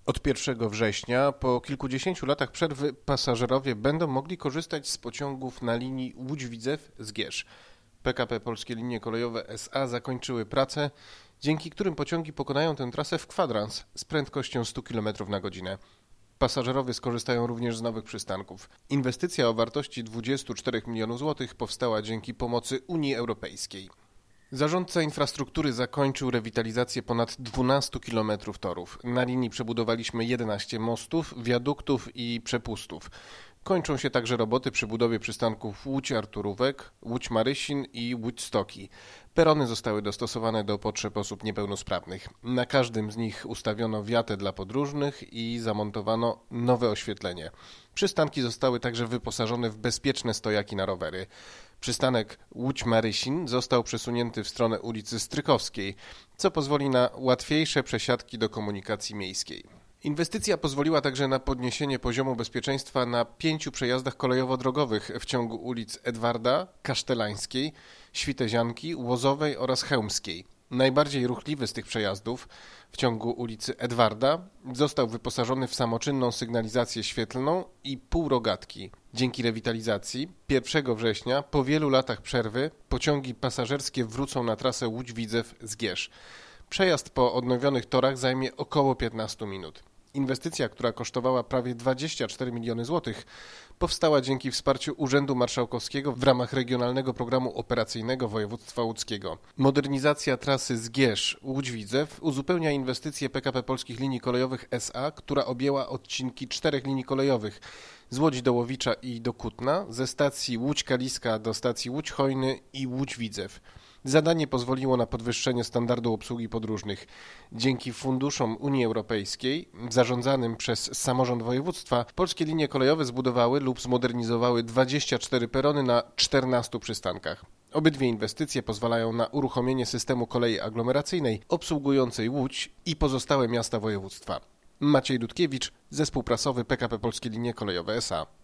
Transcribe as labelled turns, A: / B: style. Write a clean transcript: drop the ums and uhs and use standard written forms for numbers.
A: Od 1 września, po kilkudziesięciu latach przerwy, pasażerowie będą mogli korzystać z pociągów na linii Łódź-Widzew-Zgierz. PKP Polskie Linie Kolejowe S.A. zakończyły pracę, dzięki którym pociągi pokonają tę trasę w kwadrans z prędkością 100 km na godzinę. Pasażerowie skorzystają również z nowych przystanków. Inwestycja o wartości 24 milionów złotych powstała dzięki pomocy Unii Europejskiej. Zarządca infrastruktury zakończył rewitalizację ponad 12 km torów. Na linii przebudowaliśmy 11 mostów, wiaduktów i przepustów. Kończą się także roboty przy budowie przystanków Łódź-Arturówek, Łódź-Marysin i Łódź-Stoki. Perony zostały dostosowane do potrzeb osób niepełnosprawnych. Na każdym z nich ustawiono wiatę dla podróżnych i zamontowano nowe oświetlenie. Przystanki zostały także wyposażone w bezpieczne stojaki na rowery. Przystanek Łódź-Marysin został przesunięty w stronę ulicy Strykowskiej, co pozwoli na łatwiejsze przesiadki do komunikacji miejskiej. Inwestycja pozwoliła także na podniesienie poziomu bezpieczeństwa na 5 przejazdach kolejowo-drogowych w ciągu ulic Edwarda, Kasztelańskiej, Świtezianki, Łozowej oraz Chełmskiej. Najbardziej ruchliwy z tych przejazdów w ciągu ulicy Edwarda został wyposażony w samoczynną sygnalizację świetlną i półrogatki. Dzięki rewitalizacji 1 września, po wielu latach przerwy, pociągi pasażerskie wrócą na trasę Łódź-Widzew-Zgierz. Przejazd po odnowionych torach zajmie około 15 minut. Inwestycja, która kosztowała prawie 24 miliony złotych, powstała dzięki wsparciu Urzędu Marszałkowskiego w ramach Regionalnego Programu Operacyjnego Województwa Łódzkiego. Modernizacja trasy Zgierz-Łódź-Widzew uzupełnia inwestycje PKP Polskich Linii Kolejowych S.A., która objęła odcinki 4 linii kolejowych z Łodzi do Łowicza i do Kutna, ze stacji Łódź-Kaliska do stacji Łódź-Hojny i Łódź-Widzew. Zadanie pozwoliło na podwyższenie standardu obsługi podróżnych. Dzięki funduszom Unii Europejskiej, zarządzanym przez samorząd województwa, polskie linie kolejowe zbudowały lub zmodernizowały 24 perony na 14 przystankach. Obydwie inwestycje pozwalają na uruchomienie systemu kolei aglomeracyjnej obsługującej Łódź i pozostałe miasta województwa. Maciej Dudkiewicz, Zespół Prasowy PKP Polskie Linie Kolejowe S.A.